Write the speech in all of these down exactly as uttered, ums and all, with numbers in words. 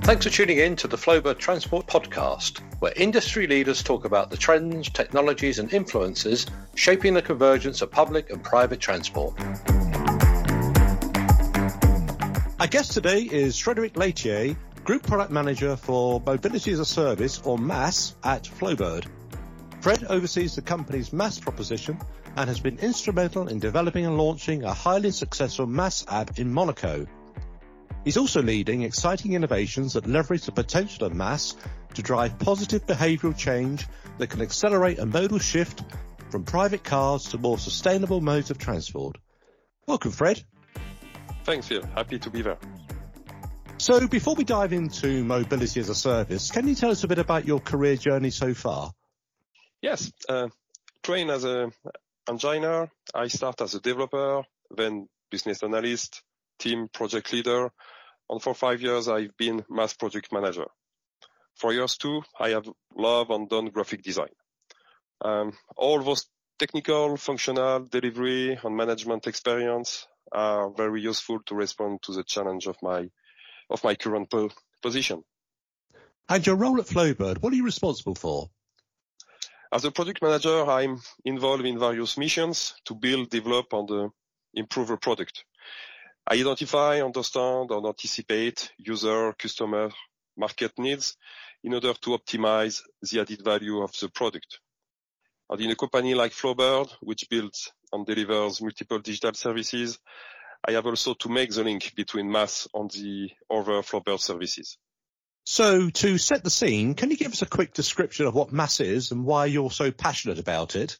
Thanks for tuning in to the Flowbird Transport Podcast, where industry leaders talk about the trends, technologies and influences shaping the convergence of public and private transport. Our guest today is Frederic Laitier, Group Product Manager for Mobility as a Service, or M A S, at Flowbird. Fred oversees the company's M A S proposition and has been instrumental in developing and launching a highly successful M A S app in Monaco. He's also leading exciting innovations that leverage the potential of M A S to drive positive behavioural change that can accelerate a modal shift from private cars to more sustainable modes of transport. Welcome, Fred. Thanks, Phil. Happy to be there. So before we dive into Mobility as a Service, can you tell us a bit about your career journey so far? Yes. Uh, trained as an engineer, I start as a developer, then business analyst, team project leader, and for five years I've been M A S project manager. For years too, I have loved and done graphic design. Um, all those technical, functional, delivery and management experience are very useful to respond to the challenge of my of my current po- position. And your role at Flowbird, what are you responsible for? As a project manager, I'm involved in various missions to build, develop and uh, improve a product. I identify, understand and anticipate user, customer, market needs in order to optimize the added value of the product. And in a company like Flowbird, which builds and delivers multiple digital services, I have also to make the link between M A S and the other Flowbird services. So to set the scene, can you give us a quick description of what M A S is and why you're so passionate about it?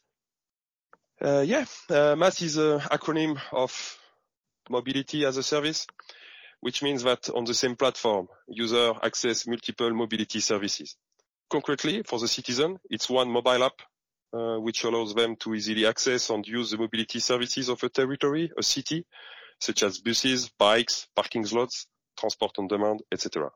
Uh, yeah, uh, M A S is an acronym of Mobility as a Service, which means that on the same platform, users access multiple mobility services. Concretely, for the citizen, it's one mobile app, uh, which allows them to easily access and use the mobility services of a territory, a city, such as buses, bikes, parking slots, transport on demand, et cetera.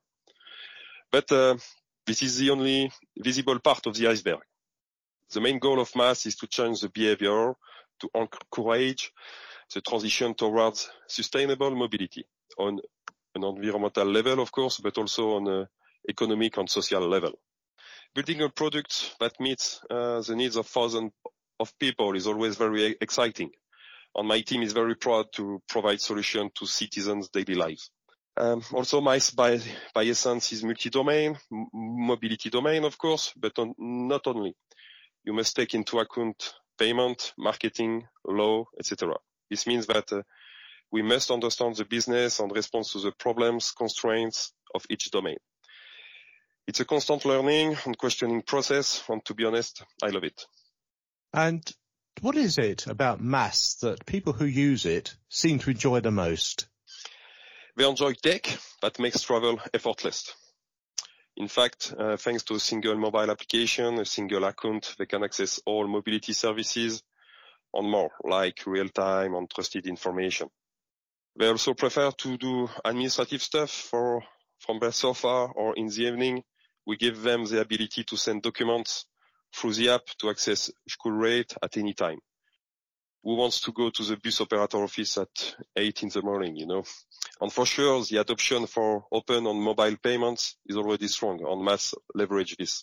But uh, this is the only visible part of the iceberg. The main goal of M A S is to change the behavior, to encourage the transition towards sustainable mobility on an environmental level, of course, but also on an economic and social level. Building a product that meets uh, the needs of thousands of people is always very exciting. And my team is very proud to provide solutions to citizens' daily lives. Um, also, M A S by, by essence is multi-domain, m- mobility domain, of course, but on, not only. You must take into account payment, marketing, law, et cetera. This means that uh, we must understand the business and respond to the problems, constraints of each domain. It's a constant learning and questioning process, and to be honest, I love it. And what is it about M A S that people who use it seem to enjoy the most? They enjoy tech that makes travel effortless. In fact, uh, thanks to a single mobile application, a single account, they can access all mobility services and more, like real-time and trusted information. They also prefer to do administrative stuff for, from their sofa or in the evening. We give them the ability to send documents through the app to access school rate at any time. Who wants to go to the bus operator office at eight in the morning, you know? And for sure, the adoption for open and mobile payments is already strong, and M A S leverage this.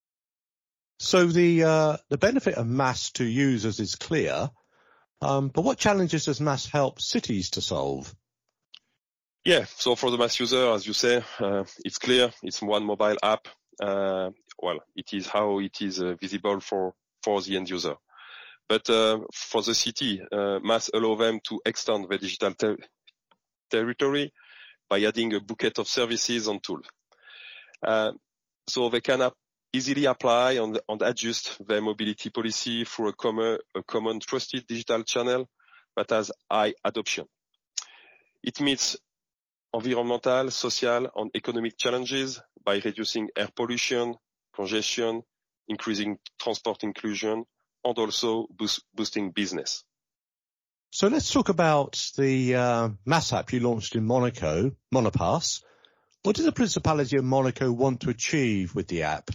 So the uh, the benefit of M A S to users is clear, um, but what challenges does M A S help cities to solve? Yeah, so for the M A S user, as you say, uh, it's clear. It's one mobile app. Uh, well, it is how it is uh, visible for, for the end user. But uh, for the city, uh, M A S allow them to extend the digital ter- territory by adding a bouquet of services and tools. Uh, so they can ap- easily apply and, and adjust their mobility policy through a common, a common trusted digital channel that has high adoption. It meets environmental, social and economic challenges by reducing air pollution, congestion, increasing transport inclusion, and also boost, boosting business. So let's talk about the uh, M A S app you launched in Monaco, Monopass. What does the Principality of Monaco want to achieve with the app?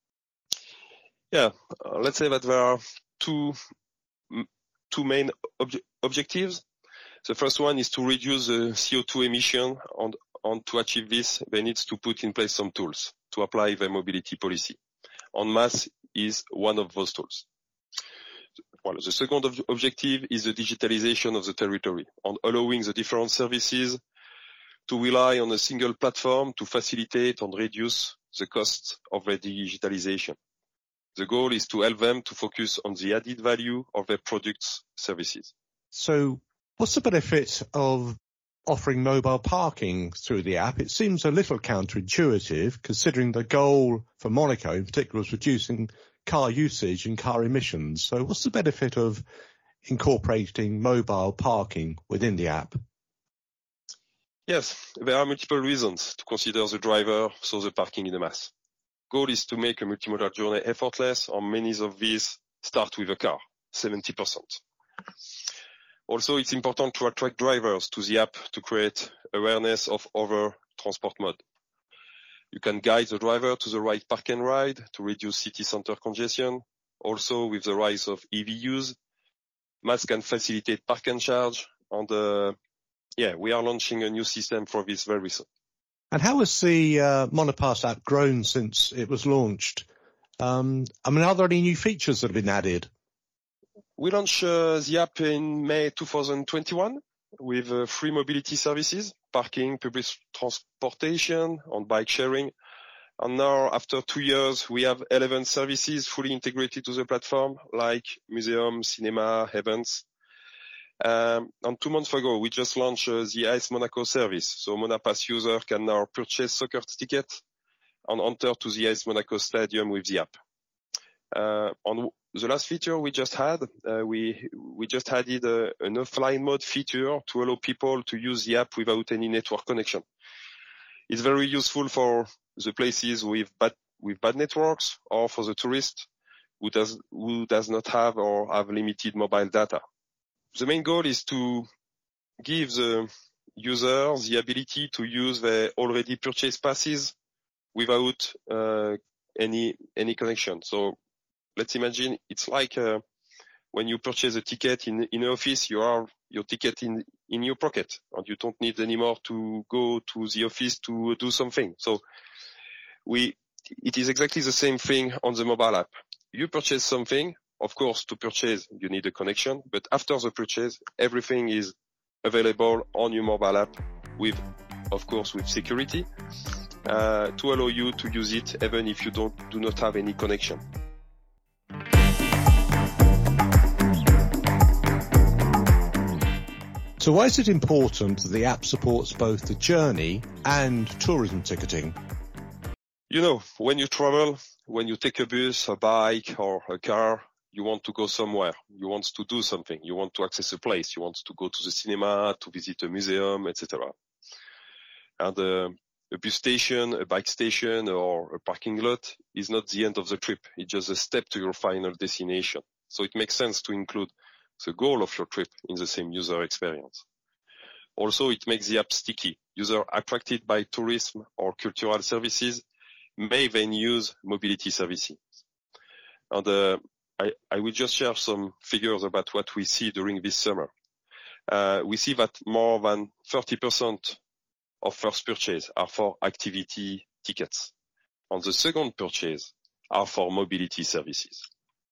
Yeah, uh, let's say that there are two two main obje- objectives. The first one is to reduce the C O two emission and, and to achieve this, they need to put in place some tools to apply their mobility policy. And MaaS is one of those tools. Well, the second ob- objective is the digitalization of the territory and allowing the different services to rely on a single platform to facilitate and reduce the cost of their digitalization. The goal is to help them to focus on the added value of their products, services. So what's the benefit of offering mobile parking through the app? It seems a little counterintuitive, considering the goal for Monaco in particular was reducing car usage and car emissions. So what's the benefit of incorporating mobile parking within the app? Yes, there are multiple reasons to consider the driver, so the parking in the MaaS. Goal is to make a multimodal journey effortless, and many of these start with a car, seventy percent. Also, it's important to attract drivers to the app to create awareness of other transport modes. You can guide the driver to the right park and ride to reduce city center congestion. Also, with the rise of E V use, MaaS can facilitate park and charge, and uh, yeah, we are launching a new system for this very soon. And how has the uh, Monopass app grown since it was launched? Um, I mean, are there any new features that have been added? We launched uh, the app in May twenty twenty-one with uh, free mobility services, parking, public transportation, and bike sharing. And now, after two years, we have eleven services fully integrated to the platform, like museum, cinema, events. Um, and two months ago, we just launched uh, the A S Monaco service. So Monapass user can now purchase soccer tickets and enter to the A S Monaco stadium with the app. Uh, on the last feature we just had, uh, we we just added a, an offline mode feature to allow people to use the app without any network connection. It's very useful for the places with bad with bad networks, or for the tourist who does who does not have or have limited mobile data. The main goal is to give the user the ability to use their already purchased passes without uh, any any connection. So let's imagine it's like uh, when you purchase a ticket in in an office, you have your ticket in in your pocket, and you don't need anymore to go to the office to do something. So we it is exactly the same thing on the mobile app. You purchase something. Of course, to purchase, you need a connection, but after the purchase, everything is available on your mobile app with, of course, with security, uh, to allow you to use it even if you don't, do not have any connection. So why is it important that the app supports both the journey and tourism ticketing? You know, when you travel, when you take a bus, a bike, or a car, you want to go somewhere, you want to do something, you want to access a place, you want to go to the cinema, to visit a museum, et cetera. And uh, a bus station, a bike station, or a parking lot is not the end of the trip. It's just a step to your final destination. So it makes sense to include the goal of your trip in the same user experience. Also, it makes the app sticky. Users attracted by tourism or cultural services may then use mobility services. And uh, I, I will just share some figures about what we see during this summer. Uh, we see that more than thirty percent of first purchase are for activity tickets. And the second purchase are for mobility services.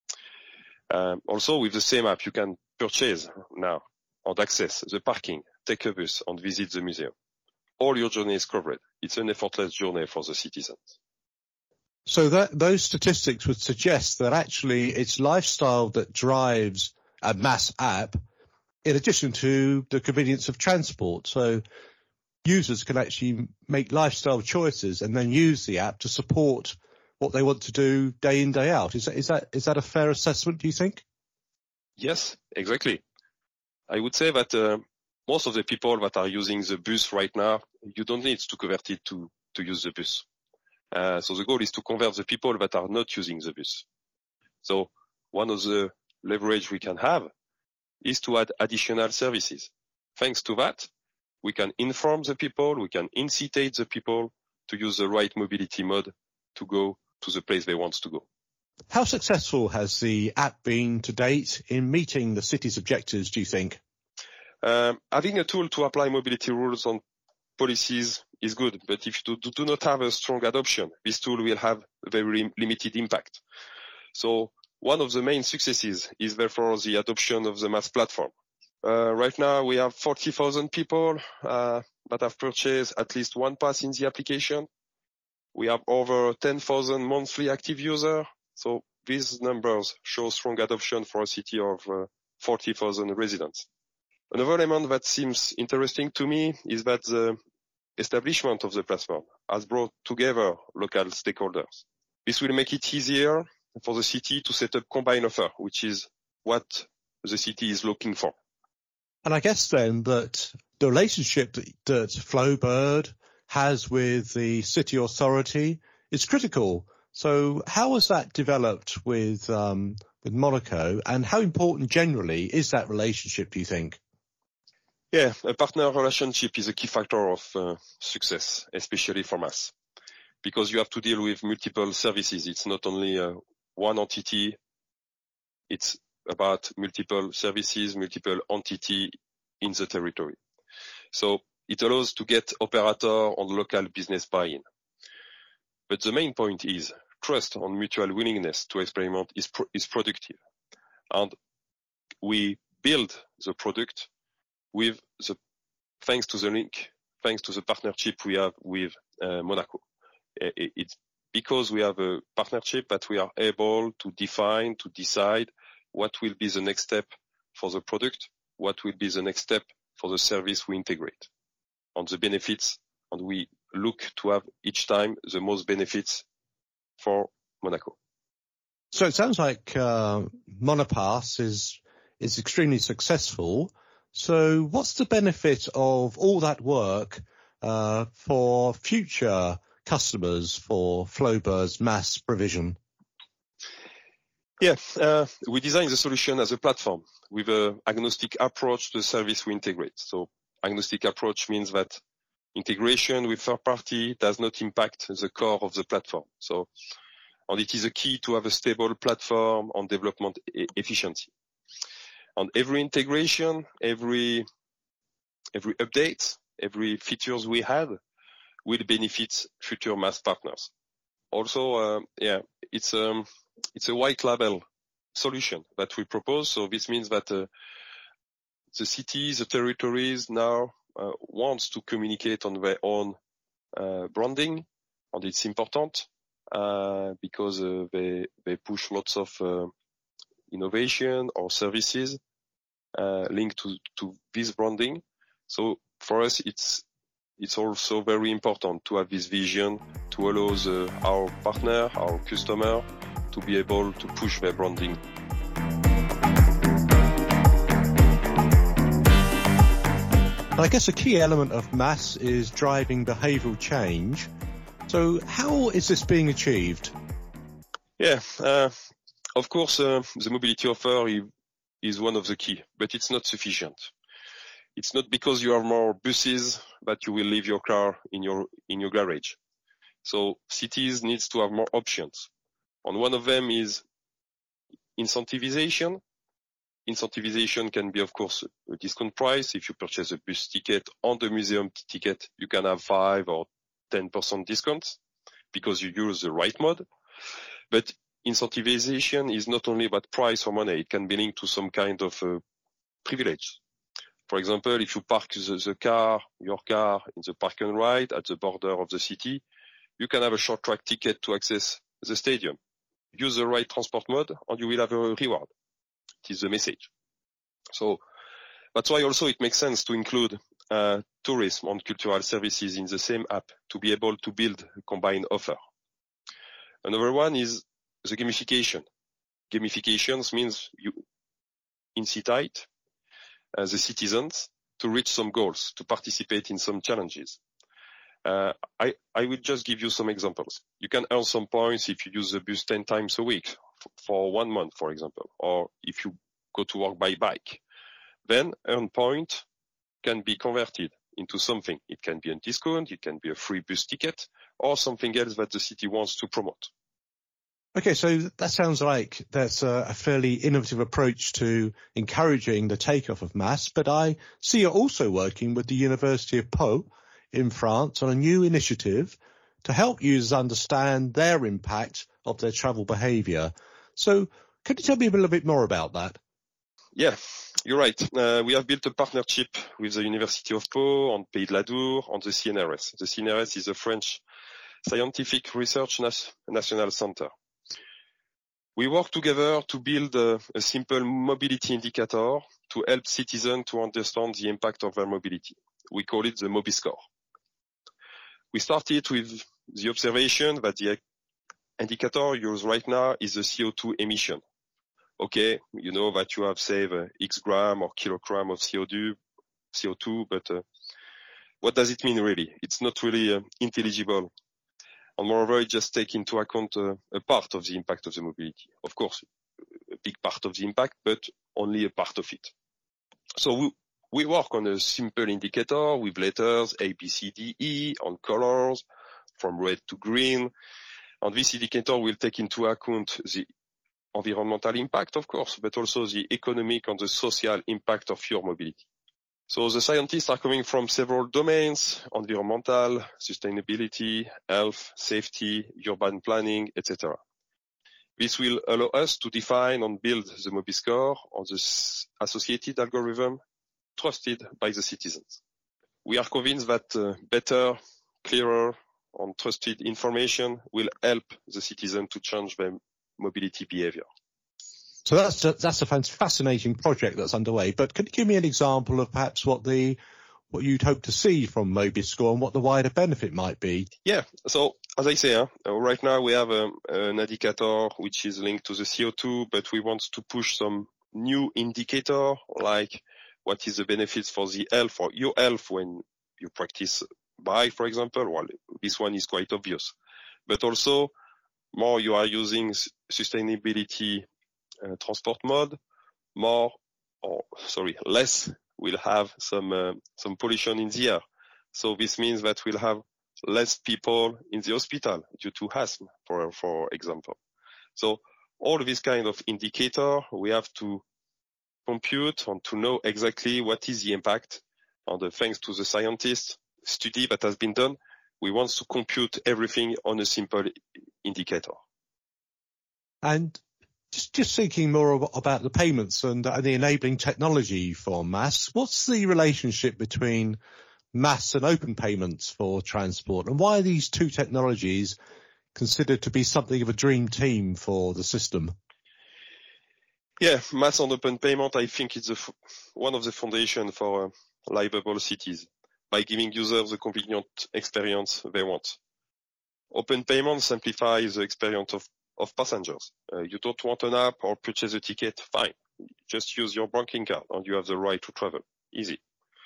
Um, also, with the same app, you can purchase now and access the parking, take a bus, and visit the museum. All your journey is covered. It's an effortless journey for the citizens. So that those statistics would suggest that actually it's lifestyle that drives a MaaS app in addition to the convenience of transport. So users can actually make lifestyle choices and then use the app to support what they want to do day in, day out. Is that, is that, is that a fair assessment, do you think? Yes, exactly. I would say that uh, most of the people that are using the bus right now, you don't need to convert it to, to use the bus. Uh, so the goal is to convert the people that are not using the bus. So one of the leverage we can have is to add additional services. Thanks to that, we can inform the people, we can incite the people to use the right mobility mode to go to the place they want to go. How successful has the app been to date in meeting the city's objectives, do you think? Um, having a tool to apply mobility rules on policies is good, but if you do, do not have a strong adoption, this tool will have a very limited impact. So one of the main successes is therefore the adoption of the MaaS platform. Uh, right now we have forty thousand people uh, that have purchased at least one pass in the application. We have over ten thousand monthly active users. So these numbers show strong adoption for a city of uh, forty thousand residents. Another element that seems interesting to me is that the establishment of the platform has brought together local stakeholders. This will make it easier for the city to set up combined offer, which is what the city is looking for. And I guess then that the relationship that, that Flowbird has with the city authority is critical. So how has that developed with um, with Monaco, and how important generally is that relationship, do you think? Yeah, a partner relationship is a key factor of uh, success, especially for MaaS, because you have to deal with multiple services. It's not only uh, one entity, it's about multiple services, multiple entity in the territory. So it allows to get operator on local business buy-in. But the main point is trust on mutual willingness to experiment is, pro- is productive. And we build the product with the, thanks to the link, thanks to the partnership we have with uh, Monaco. It, it's because we have a partnership that we are able to define, to decide what will be the next step for the product, what will be the next step for the service we integrate, on the benefits, and we look to have each time the most benefits for Monaco. So it sounds like uh, Monopass is is extremely successful. So what's the benefit of all that work uh, for future customers for Flowbird's MaaS provision? Yeah, uh, we designed the solution as a platform with an agnostic approach to the service we integrate. So agnostic approach means that integration with third party does not impact the core of the platform. So, and it is a key to have a stable platform on development e- efficiency. And every integration, every, every update, every features we have will benefit future MaaS partners. Also, uh, yeah, it's, um, it's a white label solution that we propose. So this means that, uh, the cities, the territories now, uh, wants to communicate on their own, uh, branding. And it's important, uh, because, uh, they, they push lots of, uh, innovation or services uh, linked to, to this branding. So for us, it's it's also very important to have this vision to allow the, our partner, our customer, to be able to push their branding. I guess a key element of MaaS is driving behavioural change. So how is this being achieved? Yeah, uh, of course, uh, the mobility offer is one of the key, but it's not sufficient. It's not because you have more buses that you will leave your car in your in your garage. So cities needs to have more options. And one of them is incentivization. Incentivization can be, of course, a discount price. If you purchase a bus ticket on the museum ticket, you can have five or ten percent discounts because you use the right mode. But incentivization is not only about price or money. It can be linked to some kind of uh, privilege. For example, if you park the, the car, your car in the park and ride at the border of the city, you can have a short track ticket to access the stadium. Use the right transport mode and you will have a reward. It is the message. So that's why also it makes sense to include uh, tourism and cultural services in the same app to be able to build a combined offer. Another one is the gamification. Gamifications means you incite uh, the citizens to reach some goals, to participate in some challenges. Uh, I, I will just give you some examples. You can earn some points if you use the bus ten times a week f- for one month, for example, or if you go to work by bike. Then earn point can be converted into something. It can be a discount, it can be a free bus ticket, or something else that the city wants to promote. Okay, so that sounds like that's a, a fairly innovative approach to encouraging the takeoff of MaaS, but I see you're also working with the University of Po in France on a new initiative to help users understand their impact of their travel behaviour. So can you tell me a little bit more about that? Yeah, you're right. Uh, we have built a partnership with the University of Pau, on Pays de l'Adour, on the C N R S. The C N R S is a French Scientific Research Nas- National Center. We work together to build a, a simple mobility indicator to help citizens to understand the impact of their mobility. We call it the MobiScore. We started with the observation that the indicator used right now is the C O two emission. Okay, you know that you have saved uh, X gram or kilogram of C O two, but uh, what does it mean really? It's not really uh, intelligible. And moreover, it just takes into account uh, a part of the impact of the mobility. Of course, a big part of the impact, but only a part of it. So we, we work on a simple indicator with letters A, B, C, D, E, on colors, from red to green. And this indicator will take into account the environmental impact, of course, but also the economic and the social impact of your mobility. So the scientists are coming from several domains: environmental, sustainability, health, safety, urban planning, et cetera. This will allow us to define and build the MobiScore on the associated algorithm trusted by the citizens. We are convinced that uh, better, clearer, and trusted information will help the citizen to change their mobility behavior. So that's a, that's a fascinating project that's underway. But can you give me an example of perhaps what the what you'd hope to see from MobiScore and what the wider benefit might be? Yeah. So as I say, uh, right now we have um, an indicator which is linked to the C O two, but we want to push some new indicator, like what is the benefits for the health or your health when you practice bike, for example. Well, this one is quite obvious, but also more you are using sustainability uh, transport mode, more or sorry, less will have some uh, some pollution in the air. So this means that we'll have less people in the hospital due to asthma, for for example. So all this kind of indicator we have to compute and to know exactly what is the impact. And uh, thanks to the scientists study that has been done, we want to compute everything on a simple indicator. And just, just thinking more about the payments and uh, the enabling technology for M A S, what's the relationship between M A S and open payments for transport? And why are these two technologies considered to be something of a dream team for the system? Yeah, M A S and open payment, I think it's a f- one of the foundation for uh, livable cities by giving users the convenient experience they want. Open payment simplifies the experience of of passengers. Uh, you don't want an app or purchase a ticket, fine. Just use your banking card and you have the right to travel. Easy.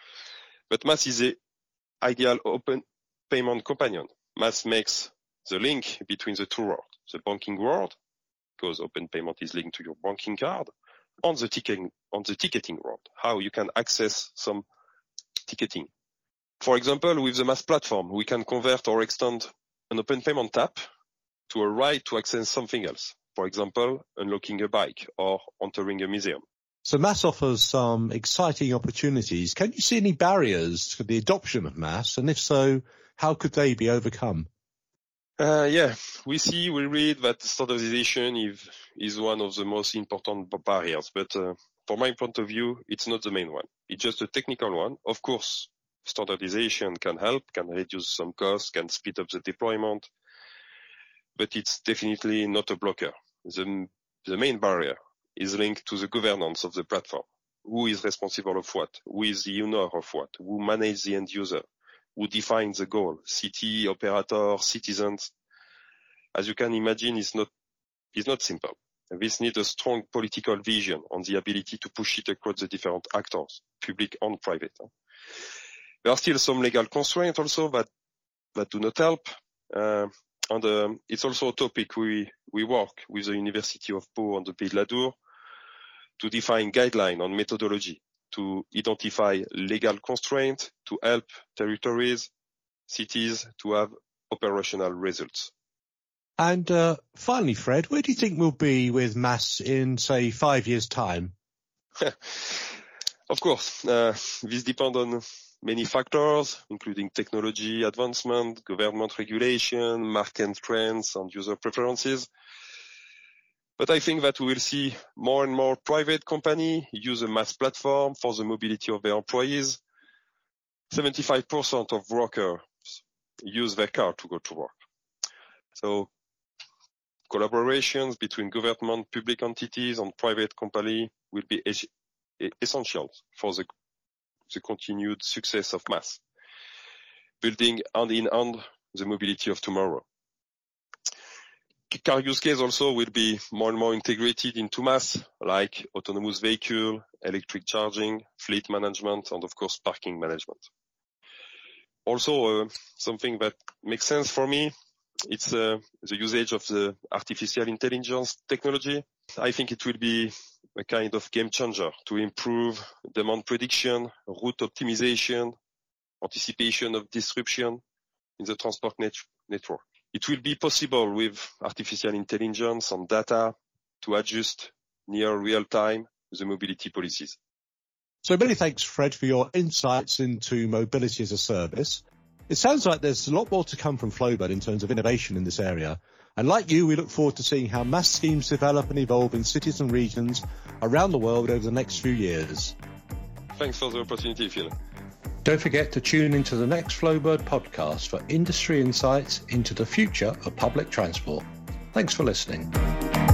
But M A S is the ideal open payment companion. M A S makes the link between the two worlds, the banking world, because open payment is linked to your banking card, and the ticketing, on the ticketing world, how you can access some ticketing. For example, with the M A S platform, we can convert or extend an open payment tap to a right to access something else. For example, unlocking a bike or entering a museum. So M A S offers some exciting opportunities. Can you see any barriers to the adoption of M A S? And if so, how could they be overcome? Uh, yeah, we see, we read that standardization is, is one of the most important barriers. But uh, from my point of view, it's not the main one. It's just a technical one. Of course, standardization can help, can reduce some costs, can speed up the deployment. But it's definitely not a blocker. The, the main barrier is linked to the governance of the platform. Who is responsible of what? Who is the owner of what? Who manages the end user? Who defines the goal? City, operator, citizens. As you can imagine, it's not, it's not simple. This needs a strong political vision on the ability to push it across the different actors, public and private. There are still some legal constraints also that, that do not help. Uh, And um, it's also a topic we, we work with the University of Pau and the Pays de l'Adour to define guidelines on methodology, to identify legal constraints, to help territories, cities to have operational results. And uh, finally, Fred, where do you think we'll be with M A S in, say, five years' time? Of course, uh, this depends on many factors, including technology advancement, government regulation, market trends, and user preferences. But I think that we will see more and more private companies use a mass platform for the mobility of their employees. seventy-five percent of workers use their car to go to work. So collaborations between government, public entities, and private companies will be es- essential for the, the continued success of mass, building hand in hand the mobility of tomorrow. Car use case also will be more and more integrated into mass, like autonomous vehicle, electric charging, fleet management, and of course parking management. Also, uh, something that makes sense for me, it's uh, the usage of the artificial intelligence technology. I think it will be a kind of game changer to improve demand prediction, route optimization, anticipation of disruption in the transport net- network. It will be possible with artificial intelligence and data to adjust near real time the mobility policies. So many thanks, Fred, for your insights into mobility as a service. It sounds like there's a lot more to come from Flowbird in terms of innovation in this area. And like you, we look forward to seeing how mass schemes develop and evolve in cities and regions around the world over the next few years. Thanks for the opportunity, Phil. Don't forget to tune into the next Flowbird podcast for industry insights into the future of public transport. Thanks for listening.